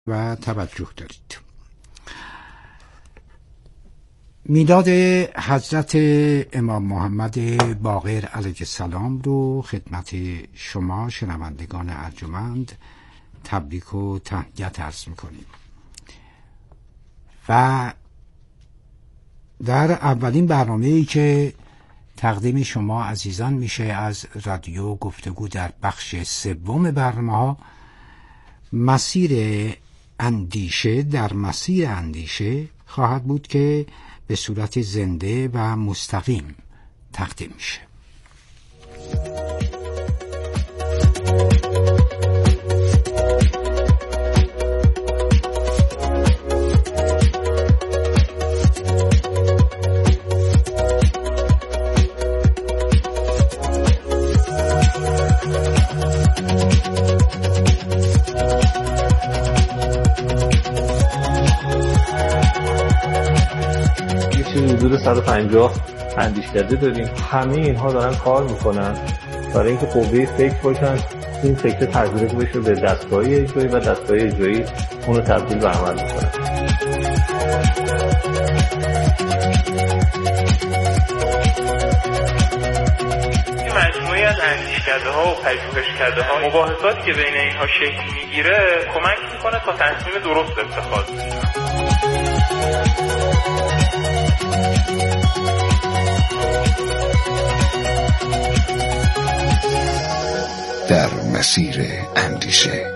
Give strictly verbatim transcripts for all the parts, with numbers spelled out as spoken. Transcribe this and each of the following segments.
و توجه دارید. میلاد حضرت امام محمد باقر علیه السلام رو خدمت شما شنوندگان ارجمند تبریک و تهنیت عرض میکنیم و در اولین برنامه‌ای که تقدیم شما عزیزان میشه از رادیو گفتگو در بخش سوم برنامه‌ها، مسیر اندیشه در مسیر اندیشه خواهد بود که به صورت زنده و مستقیم تقدیم میشه. حدود صد و پنجاه اندیشکده داریم. همه اینها دارن کار میکنن برای اینکه قوه فکر باشن، این فکر تبدیل بشه به دستگاهی اجرایی و دستگاهی اجرایی اون رو تبدیل به عمل میکنن. مجموعی از اندیشکده ها و پژوهشکده ها، مباحثاتی که بین اینها شکل میگیره کمک میکنه تا تصمیم درست اتخاذ بشه. در مسیر اندیشه.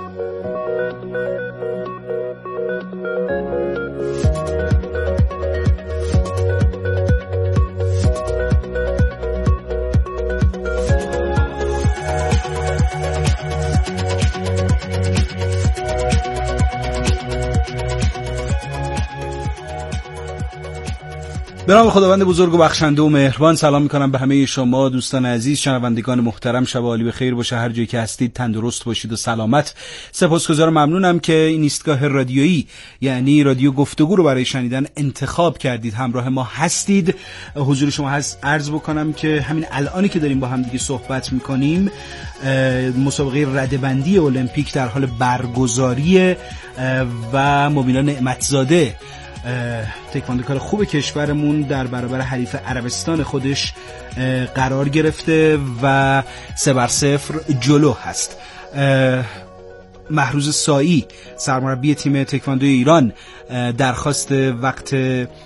به نام خداوند بزرگ و بخشنده و مهربان سلام میکنم به همه شما دوستان عزیز، شنوندگان محترم. شب عالی بخیر باشه، هر جایی که هستید تندرست باشید و سلامت. سپاسگزارم، ممنونم که این ایستگاه رادیویی یعنی رادیو گفتگو رو برای شنیدن انتخاب کردید، همراه ما هستید. حضور شما هست عرض بکنم که همین الانی که داریم با هم دیگه صحبت میکنیم مسابقه ردبندی المپیک در حال برگزاریه و مبینا نعمتزاده تکواندوکار خوب کشورمون در برابر حریف عربستان خودش قرار گرفته و سه بر صفر جلو هست. محروز سایی سرمربی تیم تکواندو ایران درخواست وقت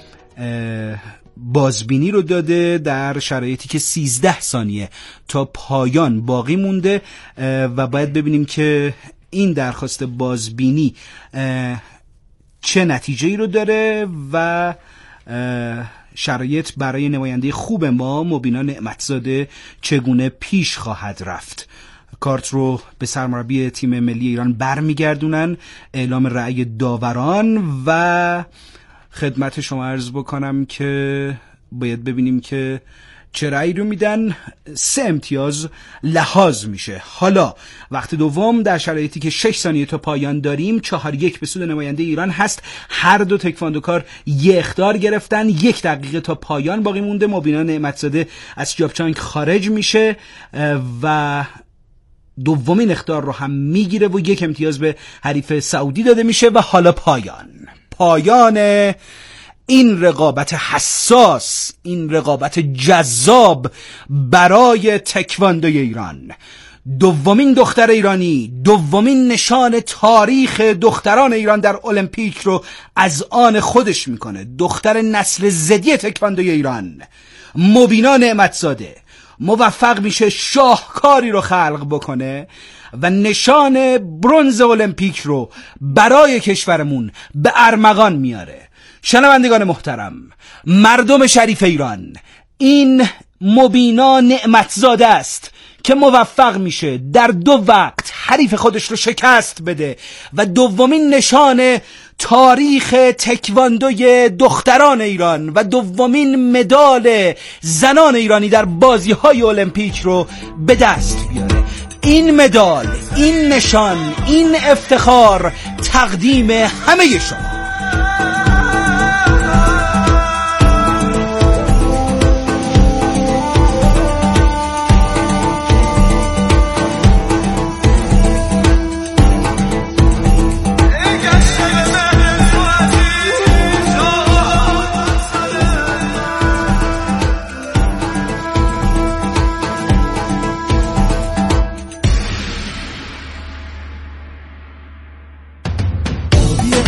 بازبینی رو داده در شرایطی که سیزده ثانیه تا پایان باقی مونده و باید ببینیم که این درخواست بازبینی چه نتیجه‌ای رو داره و شرایط برای نماینده خوب ما مبینا نعمتزاده چگونه پیش خواهد رفت. کارت رو به سرمربی تیم ملی ایران برمیگردونن، اعلام رأی داوران و خدمت شما عرض بکنم که باید ببینیم که چه رأی رو میدن. سه امتیاز لحاظ میشه. حالا وقت دوم در شرایطی که شش ثانیه تا پایان داریم، چهار یک به سود نماینده ایران هست. هر دو تکواندوکار یک اخطار گرفتن، یک دقیقه تا پایان باقی مونده. مبینا نعمتزاده از جابچانگ خارج میشه و دومین اخطار رو هم میگیره و یک امتیاز به حریف سعودی داده میشه و حالا پایان پایان این رقابت حساس، این رقابت جذاب برای تکواندوی ایران. دومین دختر ایرانی، دومین نشان تاریخ دختران ایران در المپیک رو از آن خودش میکنه. دختر نسل زدی تکواندوی ایران مبینا نعمتزاده موفق میشه شاهکاری رو خلق بکنه و نشان برنز المپیک رو برای کشورمون به ارمغان میاره. شنوندگان محترم، مردم شریف ایران، این مبینا نعمتزاده است که موفق میشه در دو وقت حریف خودش رو شکست بده و دومین نشان تاریخ تکواندوی دختران ایران و دومین مدال زنان ایرانی در بازی‌های المپیک رو به دست بیاره. این مدال، این نشان، این افتخار تقدیم همه شما.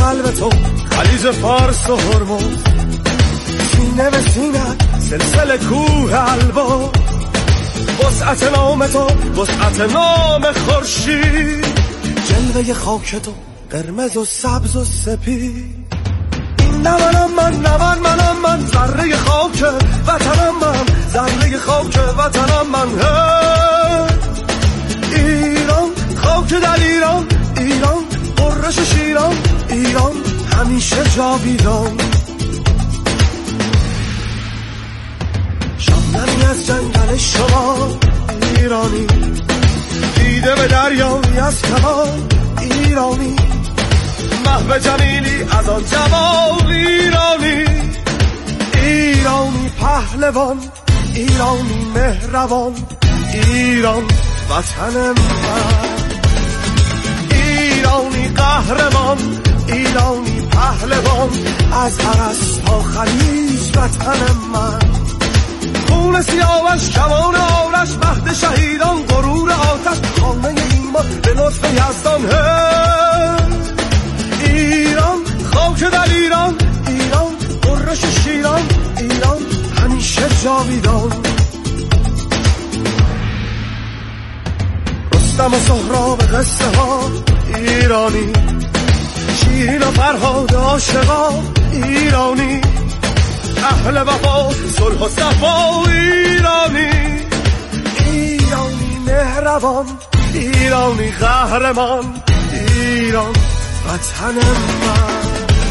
قلب تو خلیج فارس و هرمز، سینه به سینه سلسله کوه البرز، وسعت نام تو وسعت نام خورشید، جلوه خاک تو قرمز و سبز و سپید. این نه منم من، نه من منم من، ذره خاک وطنم من، ذره خاک وطنم من. ایران خاک در ایران، ایران قرش شیران، ایران همیشه جاویدان. شامنمی از جنگل شما ایرانی، دیده به دریایی از کمان ایرانی، محو جمیلی از آن جمال ایرانی. ایرانی پهلوان، ایرانی مهربان، ایران وطن من. ایرانی قهرمان، ایرانی پهلوان، از هرس تا خلیج وطن من. خون سیاوش کمان آرش، مهد شهیدان غرور آتش، خانه ایمان به لطف یزدان. ایران خاک در ایران، ایران قرش شیران، ایران همیشه جاویدان. رستم و سهراب قصه ها ایرانی، شیرین و فرهاد عاشقا ایرانی، اهل وفا صلح و صفا ایرانی. ایرانی مهربان، ایرانی قهرمان، ایران وطن من.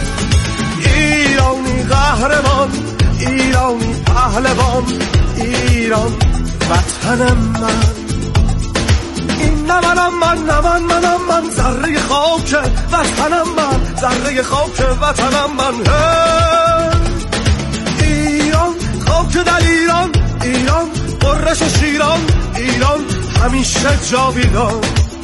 ایرانی قهرمان، ایرانی پهلوان، ایران وطن من. این نه منم من، نه من منم من، ذره خاک وطنم من، ذره خاک وطنم من. ایران خاک در ایران، ایران قرش شیران، ایران همیشه جاویدان.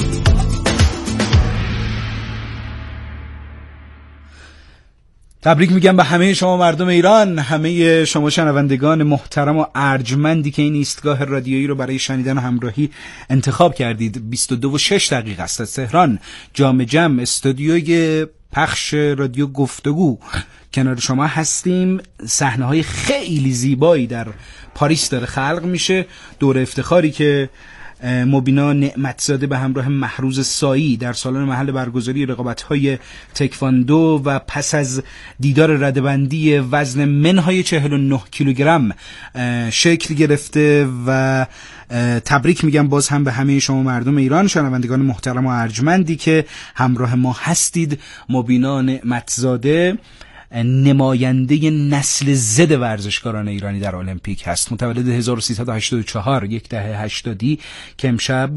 تبریک میگم به همه شما مردم ایران، همه شما شنوندگان محترم و ارجمندی که این ایستگاه رادیویی رو برای شنیدن و همراهی انتخاب کردید. بیست و دو و شش دقیقه است از تهران، جام جم استودیوی پخش رادیو گفتگو کنار شما هستیم. صحنه‌های خیلی زیبایی در پاریس داره خلق میشه. دور افتخاری که مبینا نعمتزاده به همراه محروز سایی در سالن محل برگزاری رقابت‌های تکواندو و پس از دیدار ردبندی وزن منهای چهل و نه کیلوگرم شکل گرفته. و تبریک میگم باز هم به همه شما مردم ایران، شنوندگان محترم و ارجمندی که همراه ما هستید. مبینا نعمتزاده نماینده نسل زد ورزشکاران ایرانی در المپیک هست. متولد هزار و سیصد و هشتاد و چهار، یک دهه هشتادی، که امشب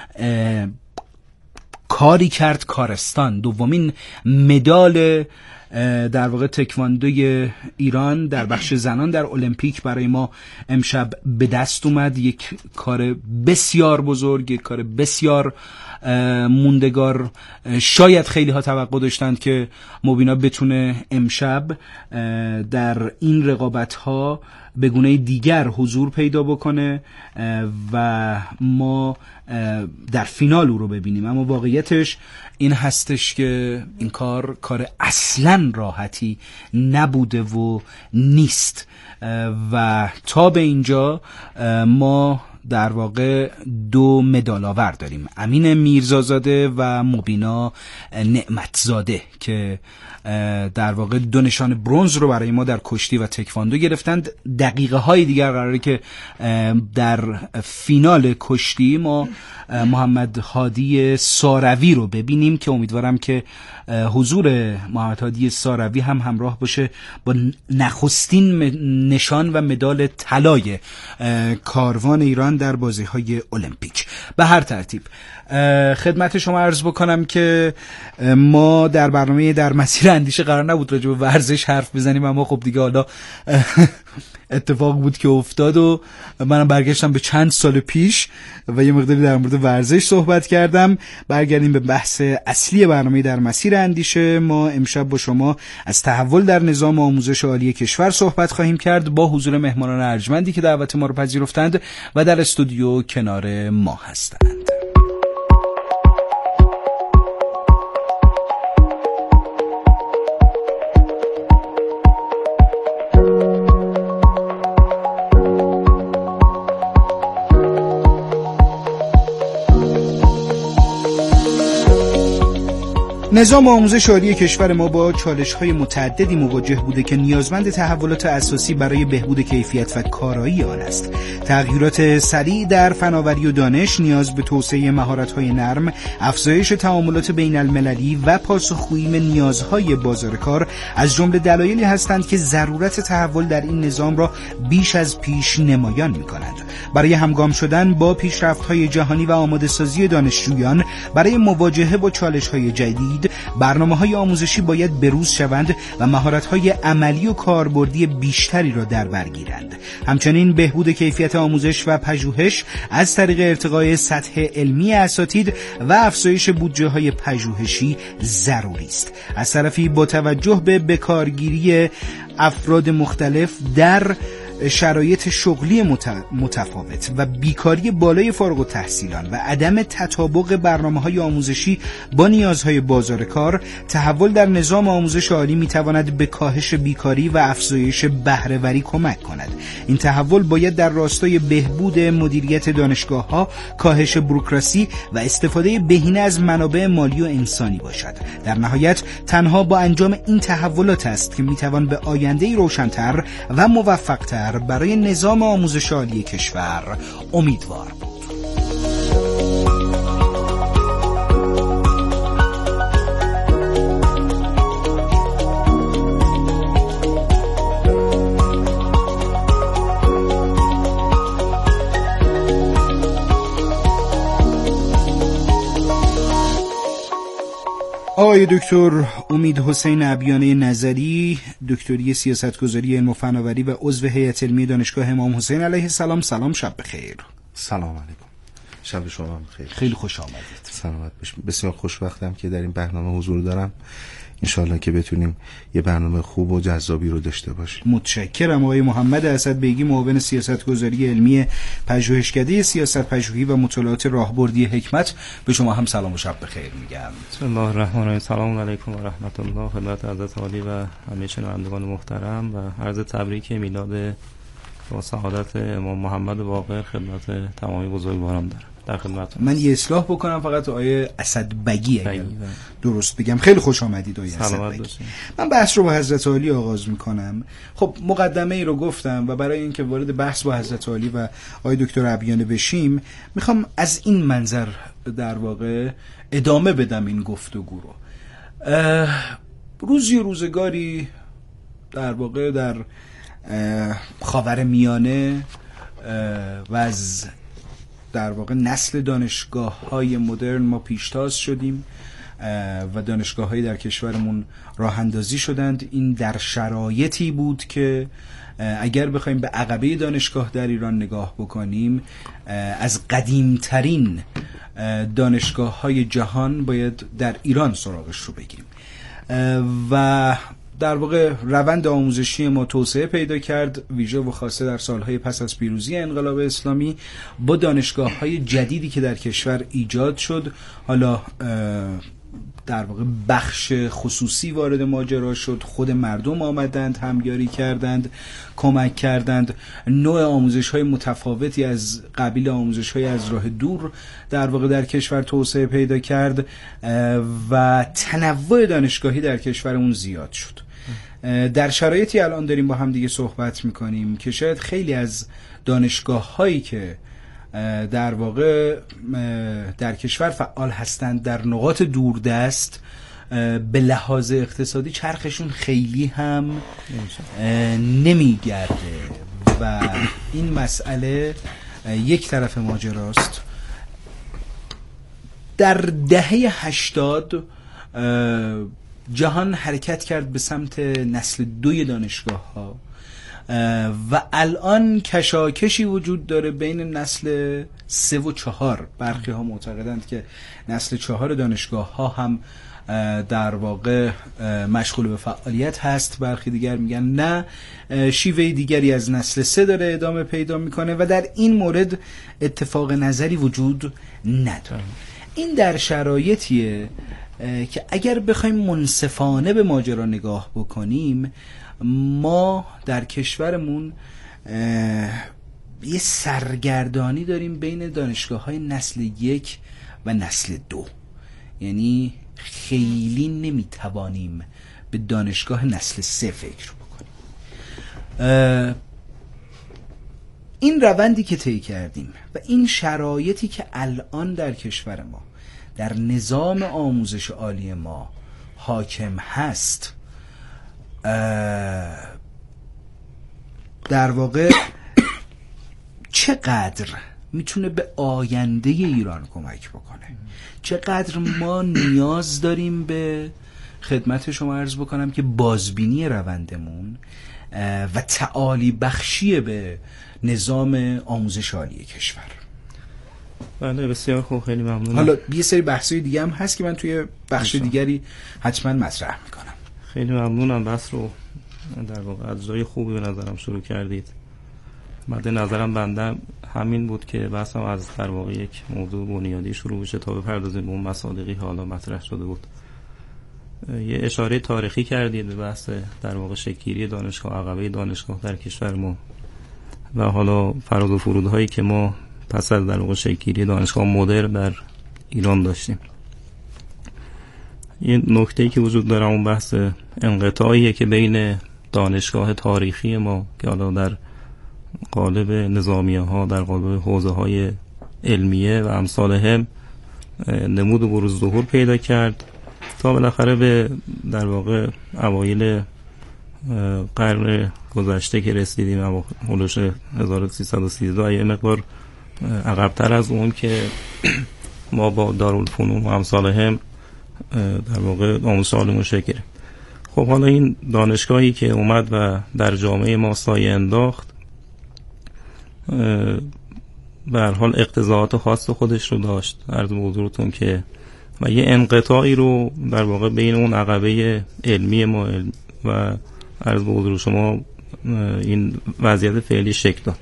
کاری کرد کارستان. دومین مدال در واقع تکواندوی ایران در بخش زنان در المپیک برای ما امشب به دست اومد. یک کار بسیار بزرگ، یک کار بسیار موندگار. شاید خیلی ها توقع داشتند که مبینا بتونه امشب در این رقابت ها به گونه دیگر حضور پیدا بکنه و ما در فینال او رو ببینیم، اما واقعیتش این هستش که این کار کار اصلا راحتی نبوده و نیست. و تا به اینجا ما در واقع دو مدال آور داریم، امین میرزازاده و مبینا نعمتزاده، که در واقع دو نشان برنز رو برای ما در کشتی و تکواندو گرفتند. دقیقه های دیگر قراره که در فینال کشتی ما محمد هادی ساروی رو ببینیم که امیدوارم که حضور محمد هادی ساروی هم همراه باشه با نخستین نشان و مدال طلای کاروان ایران در بازی‌های المپیک. به هر ترتیب خدمت شما عرض بکنم که ما در برنامه در مسیر اندیشه قرار نبود راجع به ورزش حرف بزنیم، اما خب دیگه حالا اتفاق بود که افتاد و منم برگشتم به چند سال پیش و یه مقداری در مورد ورزش صحبت کردم. برگردیم به بحث اصلی برنامه در مسیر اندیشه. ما امشب با شما از تحول در نظام آموزش عالی کشور صحبت خواهیم کرد با حضور مهمانان ارجمندی که دعوت ما رو پذیرفتند و در استودیو کنار ما هستند. نظام آموزش عالی کشور ما با چالش‌های متعددی مواجه بوده که نیازمند تحولات اساسی برای بهبود کیفیت و کارایی آن است. تغییرات سریع در فناوری و دانش نیاز به توسعه مهارت‌های نرم، افزایش تعاملات بین‌المللی و پاسخگویی به نیازهای بازار کار از جمله دلایلی هستند که ضرورت تحول در این نظام را بیش از پیش نمایان می‌کنند. برای همگام شدن با پیشرفت‌های جهانی و آماده‌سازی دانشجویان برای مواجهه با چالش‌های جدید، برنامه‌های آموزشی باید بروز شوند و مهارت‌های عملی و کاربردی بیشتری را در بر گیرند. همچنین بهبود کیفیت آموزش و پژوهش از طریق ارتقای سطح علمی اساتید و افزایش بودجه‌های پژوهشی ضروری است. از طرفی با توجه به بکارگیری افراد مختلف در شرایط شغلی متفاوت و بیکاری بالای فارغ التحصیلان و عدم تطابق برنامه‌های آموزشی با نیازهای بازار کار، تحول در نظام آموزش عالی می‌تواند به کاهش بیکاری و افزایش بهره‌وری کمک کند. این تحول باید در راستای بهبود مدیریت دانشگاه‌ها، کاهش بوروکراسی و استفاده بهینه از منابع مالی و انسانی باشد. در نهایت تنها با انجام این تحولات است که می‌توان به آینده‌ای روشن‌تر و موفق‌تر برای نظام آموزش عالی کشور امیدوار بود. آقای دکتر امید حسین ابیانه نظری، دکتری سیاستگذاری علم و فناوری و عضو هیئت علمی دانشگاه امام حسین علیه السلام. سلام، شب بخیر. سلام علیکم، شب شما بخیر. خیلی خوش آمدید. سلامت باشید. بسیار خوشوقتم که در این برنامه حضور دارم. انشالله که بتونیم یه برنامه خوب و جذابی رو داشته باشیم. متشکرم. آقای محمد اسد بیگی، معاون سیاستگذاری علمی پژوهشکده سیاست پژوهی و مطالعات راهبردی حکمت، به شما هم سلام و شب بخیر میگم. بسم الله الرحمن الرحیم. سلام علیکم و رحمت الله خدمت حضرت عالی و همه شنوندگان محترم و عرض تبریک میلاد با سعادت امام محمد باقر خدمت تمامی بزرگواران دارم. در خدمتتون. من یه اصلاح بکنم فقط، آقای اسد بگی اگر درست بگم. خیلی خوش آمدید آقای اسد بگی. من بحث رو با حضرت عالی آغاز میکنم. خب مقدمه ای رو گفتم و برای اینکه وارد بحث با حضرت عالی و آقای دکتر ابیانه بشیم، میخوام از این منظر در واقع ادامه بدم این گفتگو رو. روزی و روزگاری در واقع در خاور میانه و از در واقع نسل دانشگاه‌های مدرن ما پیشتاز شدیم و دانشگاه‌هایی در کشورمون راه اندازی شدند. این در شرایطی بود که اگر بخوایم به عقبه دانشگاه در ایران نگاه بکنیم، از قدیمترین دانشگاه‌های جهان باید در ایران سراغش رو بگیریم و در واقع روند آموزشی ما توسعه پیدا کرد، ویژه و خاصه در سالهای پس از پیروزی انقلاب اسلامی با دانشگاه‌های جدیدی که در کشور ایجاد شد. حالا در واقع بخش خصوصی وارد ماجرا شد، خود مردم آمدند، همگاری کردند، کمک کردند، نوع آموزش‌های متفاوتی از قبیل آموزش‌های از راه دور در واقع در کشور توسعه پیدا کرد و تنوع دانشگاهی در کشورمون زیاد شد. در شرایطی الان داریم با هم دیگه صحبت میکنیم که شاید خیلی از دانشگاه هایی که در واقع در کشور فعال هستند در نقاط دوردست به لحاظ اقتصادی چرخشون خیلی هم نمیگرده و این مسئله یک طرف ماجراست. در دهه هشتاد جهان حرکت کرد به سمت نسل دوی دانشگاه ها و الان کشاکشی وجود داره بین نسل سه و چهار. برخی ها معتقدند که نسل چهار دانشگاه ها هم در واقع مشغول به فعالیت هست، برخی دیگر میگن نه، شیوه دیگری از نسل سه داره ادامه پیدا میکنه و در این مورد اتفاق نظری وجود نداره. این در شرایطیه که اگر بخوایم منصفانه به ماجرا نگاه بکنیم، ما در کشورمون یه سرگردانی داریم بین دانشگاه‌های نسل یک و نسل دو. یعنی خیلی نمیتوانیم به دانشگاه نسل سه فکر بکنیم. این روندی که طی کردیم و این شرایطی که الان در کشور ما در نظام آموزش عالی ما حاکم هست، در واقع چقدر میتونه به آینده ایران کمک بکنه، چقدر ما نیاز داریم به خدمت شما عرض بکنم که بازبینی روندمون و تعالی بخشی به نظام آموزش عالی کشور. بله بسیار خوب، خیلی ممنونم. حالا یه سری بحثای دیگه هم هست که من توی بخش بسیار. دیگری حتما مطرح میکنم. خیلی ممنونم، بحث رو در واقع از جای خوبی به نظرم شروع کردید. مد نظرم بنده همین بود که بحثم از در واقع یک موضوع بنیادی شروع بشه تا بپردازیم به اون مصادیقی حالا مطرح شده بود. یه اشاره تاریخی کردید به بحث در واقع شکل‌گیری دانشگاه، عقبه دانشگاه در کشور ما و حالا فراز و فرودهایی که ما پس از در واقع شکل‌گیری دانشگاه مدرن در ایران داشتیم. یه نکته‌ای که وجود داره اون بحث انقطاعیه که بین دانشگاه تاریخی ما که حالا در قالب نظامیه ها، در قالب حوزه های علمیه و امثال هم نمود و بروز ظهور پیدا کرد تا بالاخره به در واقع اوایل قرن گذشته که رسیدیم، اما هولوش هزار و سیصد و سیزده، یه مقدار عقب‌تر از اون که ما با دارالفنون و امثال هم در واقع آموزش عالیمون شکل گرفت. خب حالا این دانشگاهی که اومد و در جامعه ما سایه انداخت، به هر حال اقتضاعات خاص خودش رو داشت، عرض به حضورتون که و یه انقطاعی رو در واقع بین اون عقبه علمی ما و عرض به حضور شما این وضعیت فعلی شکل داد.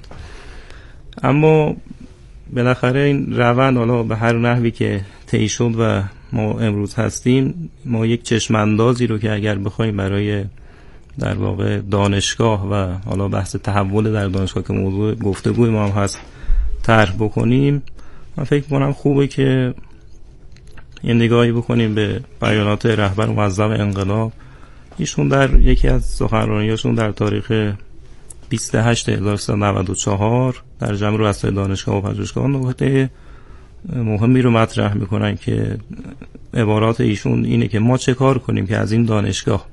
اما بالاخره این روند حالا به هر نحوی که طی شد و ما امروز هستیم، ما یک چشم اندازی رو که اگر بخوایم برای در واقع دانشگاه و حالا بحث تحول در دانشگاه که موضوع گفتگوی ما هم هست طرح بکنیم، من فکر کنم خوبه که یه نگاهی بکنیم به بیانات رهبر معظم انقلاب. ایشون در یکی از سخنرانیاشون در تاریخ بیست و هشت هزار و سیصد و نود و چهار در جمع رؤسای دانشگاه و پژوهشگاه نکته مهمی رو مطرح میکنن که عبارات ایشون اینه که ما چه کار کنیم که از این دانشگاه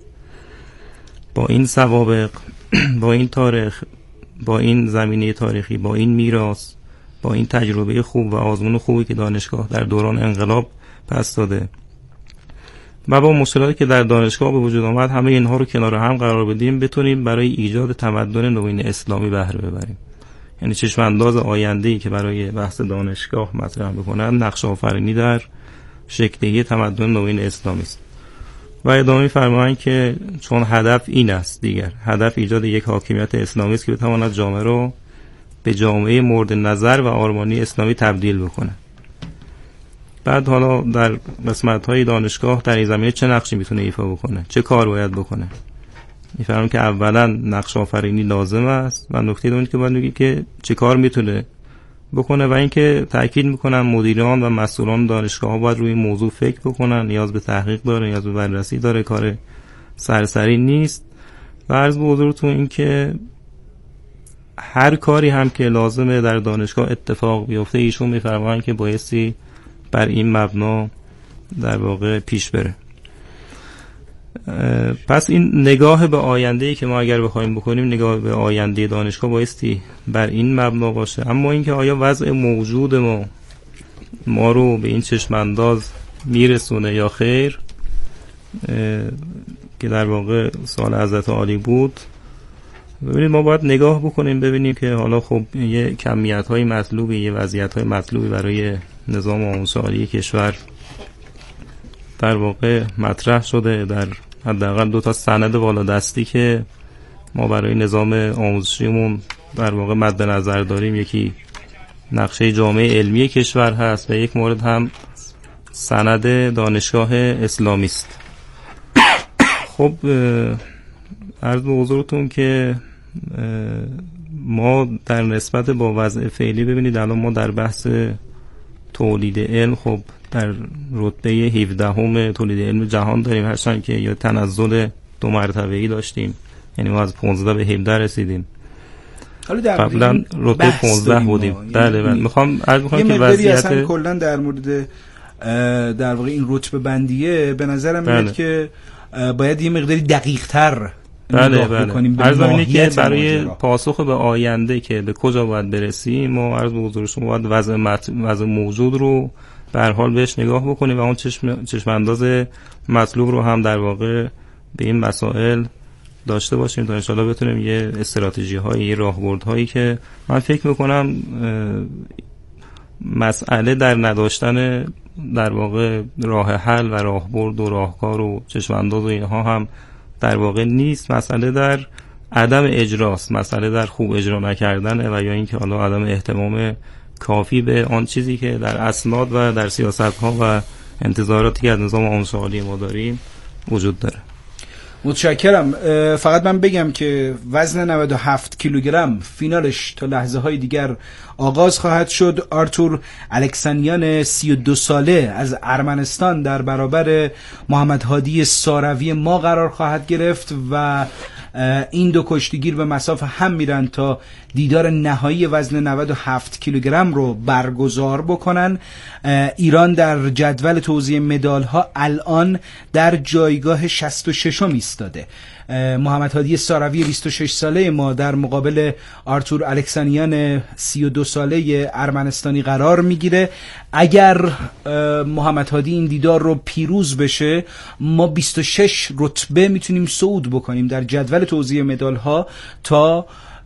با این سوابق، با این تاریخ، با این زمینه تاریخی، با این میراث، با این تجربه خوب و آزمون خوبی که دانشگاه در دوران انقلاب پس داده و با مشکلاتی که در دانشگاه به وجود آمد، همه اینها رو کنار هم قرار بدیم، بتونیم برای ایجاد تمدن نوین اسلامی بهره ببریم. یعنی چشم انداز آینده‌ای که برای بحث دانشگاه مطرح بکنن، نقش آفرینی در شکل‌دهی تمدن نوین اسلامی است. و ادامه فرمایند که چون هدف این است، دیگر هدف ایجاد یک حاکمیت اسلامی است که بتواند جامعه رو به جامعه مورد نظر و آرمانی اسلامی تبدیل بکنه. بعد حالا در قسمت‌های دانشگاه در این زمینه چه نقشی میتونه ایفا بکنه، چه کار باید بکنه. میفهمم که اولا نقش آفرینی لازم است و نکته دوم که باید بگی که چه کار میتونه بکنه و اینکه تاکید میکنم مدیران و مسئولان دانشگاه ها باید روی این موضوع فکر بکنن. نیاز به تحقیق داره، نیاز به بررسی داره، کار سرسری نیست. و عرض به حضورتون این که هر کاری هم که لازمه در دانشگاه اتفاق بیفته، ایشون میفرمایند که بایستی بر این مبنا در واقع پیش بره. پس این نگاه به آینده‌ای که ما اگر بخوایم بکنیم، نگاه به آینده دانشگاه بایستی بر این مبنا باشه. اما اینکه آیا وضع موجود ما ما رو به این چشم انداز میرسونه یا خیر، که در واقع سوال حضرت عالی بود. ببینید ما باید نگاه بکنیم ببینیم که حالا خب یه کمیت‌های مطلوبی، یه وضعیت‌های مطلوبی برای نظام آموزش عالی کشور در واقع مطرح شده. در حداقل دو تا سند بالادستی که ما برای نظام آموزشیمون در واقع مد نظر داریم، یکی نقشه جامعه علمی کشور هست و یک مورد هم سند دانشگاه اسلامی است. خب عرض به حضورتون که ما در نسبت با وضع فعلی، ببینید الان ما در بحث تولید علم خب در رتبه هفدهم تولید علم جهان داریم، هرچند که یا تنزل دو مرتبه‌ای داشتیم، یعنی ما از پانزده به هفده رسیدیم. قبلا رتبه پانزده بودیم. بله بله. میخوام عرض کنم که وضعیت اصلا کلا در مورد در واقع این رتبه بندیه به نظرم میاد بله. که باید یه مقداری دقیق‌تر بله بله. عرض اینه که برای ماجرا. پاسخ به آینده که به کجا باید برسیم، ما عرض به حضور شما باید وضع مت... وضع موجود رو به هر حال بهش نگاه بکنیم و اون چشم چشم انداز مطلوب رو هم در واقع به این مسائل داشته باشیم تا ان شاءالله بتونیم یه استراتژی هایی، یه راهبرد هایی که من فکر میکنم مسئله در نداشتن در واقع راه حل و راهبرد و راهکار و چشم انداز و اینها هم در واقع نیست، مسئله در عدم اجراست، مسئله در خوب اجرا نکردنه و یا اینکه حالا عدم اهتمام کافی به آن چیزی که در اسناد و در سیاست‌ها و انتظاراتی که از نظام آموزشی ما داریم وجود داره. متشکرم. فقط من بگم که وزن نود و هفت کیلوگرم فینالش تا لحظه های دیگر آغاز خواهد شد. آرتور الکسانیان سی و دو ساله از ارمنستان در برابر محمد هادی ساروی ما قرار خواهد گرفت و این دو کشتیگیر به مسافه هم میرن تا دیدار نهایی وزن نود و هفت کیلوگرم رو برگزار بکنن. ایران در جدول توزیع مدال ها الان در جایگاه شصت و شش ایستاده. محمد هادی ساروی بیست و شش ساله ما در مقابل آرتور الکسانیان سی و دو ساله ارمنستانی قرار میگیره. اگر محمد هادی این دیدار رو پیروز بشه، ما بیست و شش رتبه میتونیم صعود بکنیم در جدول توزیع مدال ها تا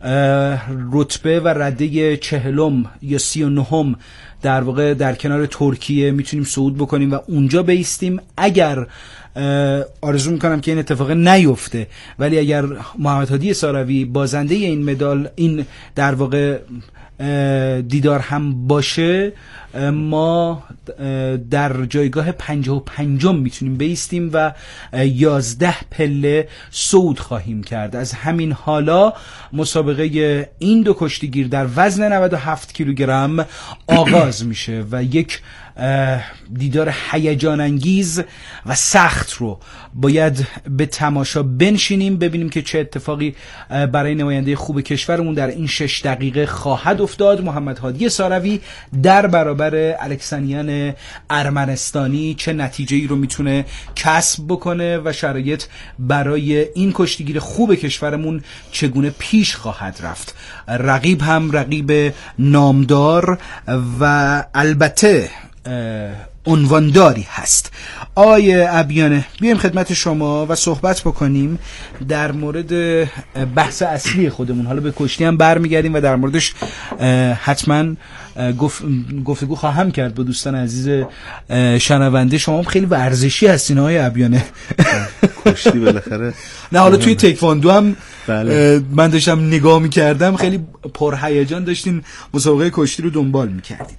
رتبه و رده چهلم یا سی و نهم در واقع در کنار ترکیه میتونیم صعود بکنیم و اونجا بیستیم. اگر آرزو میکنم که این اتفاق نیفته، ولی اگر محمد هادی ساروی بازنده این مدال، این در واقع دیدار هم باشه، ما در جایگاه پنجاه و پنجم میتونیم بیستیم و یازده پله صعود خواهیم کرد. از همین حالا مسابقه این دو کشتیگیر در وزن نود و هفت کیلوگرم آغاز میشه و یک دیدار هیجان انگیز و سخت رو باید به تماشا بنشینیم، ببینیم که چه اتفاقی برای نماینده خوب کشورمون در این شش دقیقه خواهد افتاد. محمد هادی ساروی در برابر الکسانیان ارمنستانی چه نتیجه‌ای رو میتونه کسب بکنه و شرایط برای این کشتیگیر خوب کشورمون چگونه پیش خواهد رفت. رقیب هم رقیب نامدار و البته عنوانداری هست. آقای ابیانه، بیایم خدمت شما و صحبت بکنیم در مورد بحث اصلی خودمون. حالا به کشتی هم برمیگردیم و در موردش حتما گفت گفتگو خواهم کرد با دوستان عزیز شنونده. شما هم خیلی ورزشی هستین آقای ابیانه. کشتی بالاخره نه، حالا توی تکواندو هم بله. من داشتم نگاه میکردم، خیلی پرهیجان داشتین مسابقه کشتی رو دنبال میکردید.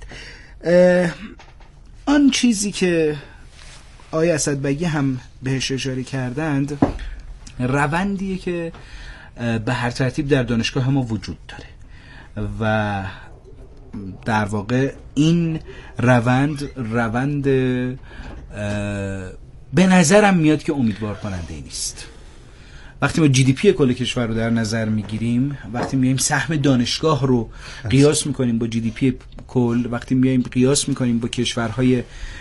آن چیزی که آقای اسدبگی هم بهش اشاره کردند، روندیه که به هر ترتیب در دانشگاه ما وجود داره و در واقع این روند روند به نظرم میاد که امیدوار کننده نیست. وقتی ما جی دی پی کل کشور رو در نظر میگیریم، وقتی میایم سهم دانشگاه رو قیاس میکنیم با جی دی پی کل، وقتی میایم قیاس میکنیم با کشورهای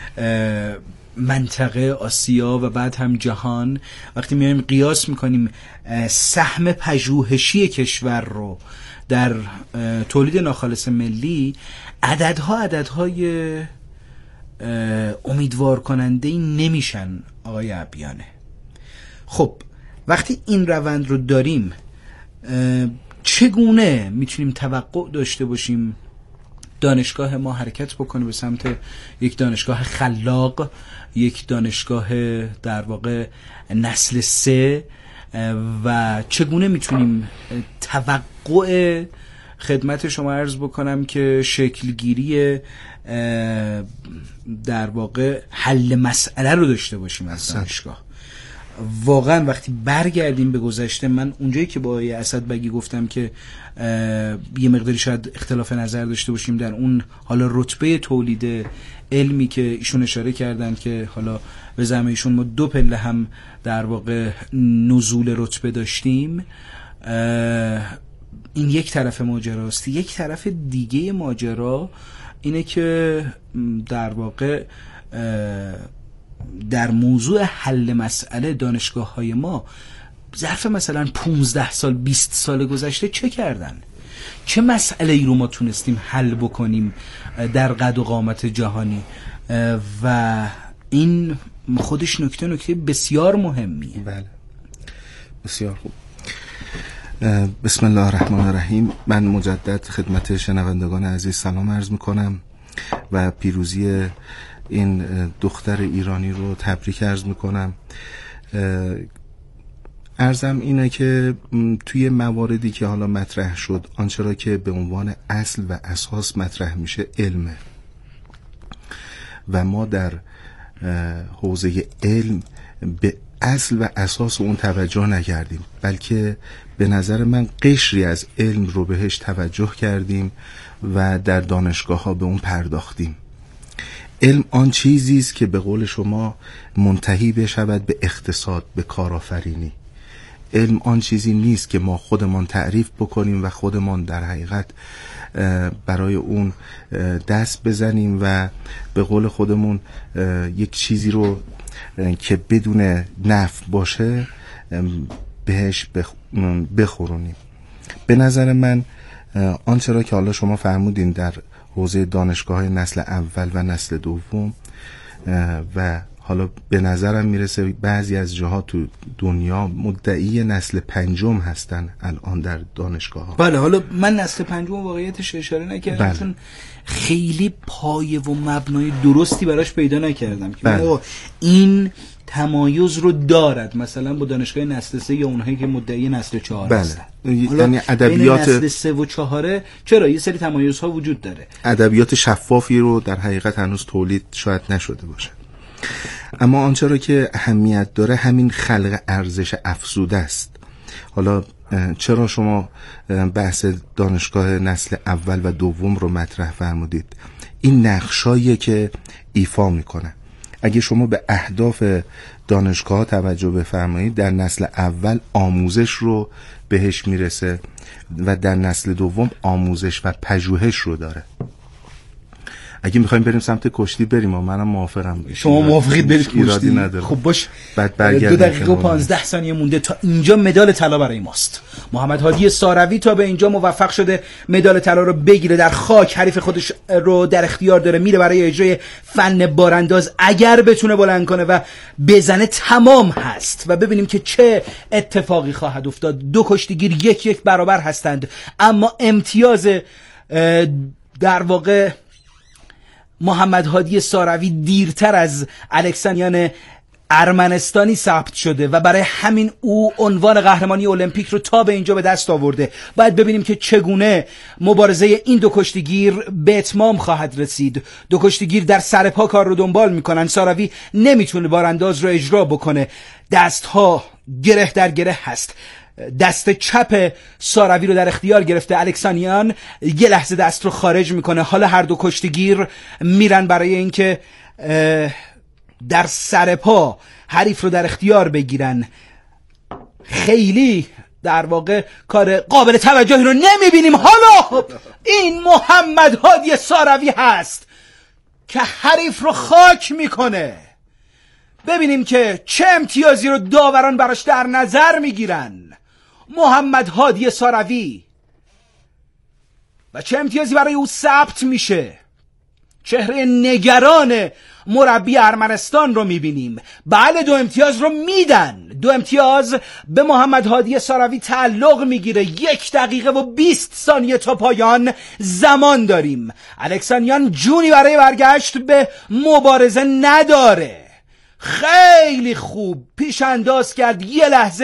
منطقه آسیا و بعد هم جهان، وقتی میایم قیاس میکنیم سهم پژوهشی کشور رو در تولید ناخالص ملی، عددها عددهای امیدوار کننده نمیشن آقای ابیانه. خب وقتی این روند رو داریم، چگونه میتونیم توقع داشته باشیم دانشگاه ما حرکت بکنه به سمت یک دانشگاه خلاق، یک دانشگاه در واقع نسل سه، و چگونه میتونیم توقع خدمت شما عرض بکنم که شکلگیری در واقع حل مسئله رو داشته باشیم از دانشگاه. واقعا وقتی برگردیم به گذشته، من اونجایی که با آقای اسدبگی گفتم که یه مقداری شاید اختلاف نظر داشته باشیم در اون حالا رتبه تولید علمی که ایشون اشاره کردن که حالا به زعم ایشون ما دو پله هم در واقع نزول رتبه داشتیم، این یک طرف ماجراست. یک طرف دیگه ماجرا اینه که در واقع در موضوع حل مسئله دانشگاه‌های ما ظرف مثلا پونزده سال بیست سال گذشته چه کردن؟ چه مسئله ای رو ما تونستیم حل بکنیم در قد و قامت جهانی؟ و این خودش نکته نکته بسیار مهمیه. بله بسیار خوب. بسم الله الرحمن الرحیم. من مجدد خدمت شنوندگان عزیز سلام عرض میکنم و پیروزی این دختر ایرانی رو تبریک عرض میکنم. عرضم اینه که توی مواردی که حالا مطرح شد، آنچه را که به عنوان اصل و اساس مطرح میشه علمه و ما در حوزه علم به اصل و اساس اون توجه نکردیم، بلکه به نظر من قشری از علم رو بهش توجه کردیم و در دانشگاه ها به اون پرداختیم. علم آن چیزی است که به قول شما منتهی بشود به اقتصاد، به کارآفرینی. علم آن چیزی نیست که ما خودمان تعریف بکنیم و خودمان در حقیقت برای اون دست بزنیم و به قول خودمون یک چیزی رو که بدون نفع باشه بهش بخورونیم. به نظر من آنچه را که حالا شما فرمودین در حوزه دانشگاه نسل اول و نسل دوم و حالا به نظرم میرسه بعضی از جاها تو دنیا مدعی نسل پنجم هستن الان در دانشگاه ها. بله، حالا من نسل پنجم واقعیتش اشاره نکردم چون خیلی پایه و مبنای درستی براش پیدا نکردم که بله. این تمایز رو دارد مثلا با دانشگاه نسل سه یا اونهایی که مدعی نسل چهار بله. هستن. یعنی ادبیات نسل سه و چهاره چرا یه سری تمایزها وجود داره، ادبیات شفافی رو در حقیقت هنوز تولید شاید نشده باشه. اما آنچه را که اهمیت داره همین خلق ارزش افزوده است. حالا چرا شما بحث دانشگاه نسل اول و دوم رو مطرح فرمودید؟ این نقشاییه که ایفا میکنه. اگه شما به اهداف دانشگاه توجه بفرمایید، در نسل اول آموزش رو بهش میرسه و در نسل دوم آموزش و پژوهش رو داره. اگه میخوایم بریم سمت کشتی بریم و منم موافقم. شما موافقید برید کشتی؟ خب باش، دو دقیقه و پانزده ثانیه مونده تا اینجا مدال طلا برای ماست. محمد هادی ساروی تا به اینجا موفق شده مدال طلا رو بگیره، در خاک حریف خودش رو در اختیار داره، میره برای اجرای فن بارانداز. اگر بتونه بلند کنه و بزنه تمام هست و ببینیم که چه اتفاقی خواهد افتاد. دو کشتیگیر یک یک برابر هستند، اما امتیاز در واقع محمد هادی ساروی دیرتر از الکسانیان ارمنستانی ثبت شده و برای همین او عنوان قهرمانی المپیک رو تا به اینجا به دست آورده. باید ببینیم که چگونه مبارزه این دو کشتیگیر به اتمام خواهد رسید. دو کشتیگیر در سر پا کار رو دنبال میکنن. ساروی نمیتونه بارانداز رو اجرا بکنه، دستها گره در گره هست. دست چپ ساروی رو در اختیار گرفته، الکسانیان یه لحظه دست رو خارج میکنه. حالا هر دو کشتیگیر میرن برای اینکه در سر پا حریف رو در اختیار بگیرن. خیلی در واقع کار قابل توجهی رو نمیبینیم. حالا این محمد هادی ساروی هست که حریف رو خاک میکنه. ببینیم که چه امتیازی رو داوران براش در نظر میگیرن. محمد هادی ساروی و چه امتیازی برای او ثبت میشه. چهره نگران مربی ارمنستان رو میبینیم. بله، دو امتیاز رو میدن. دو امتیاز به محمد هادی ساروی تعلق میگیره. یک دقیقه و بیست ثانیه تا پایان زمان داریم. الکسانیان جونی برای برگشت به مبارزه نداره. خیلی خوب پیش انداز کرد. یه لحظه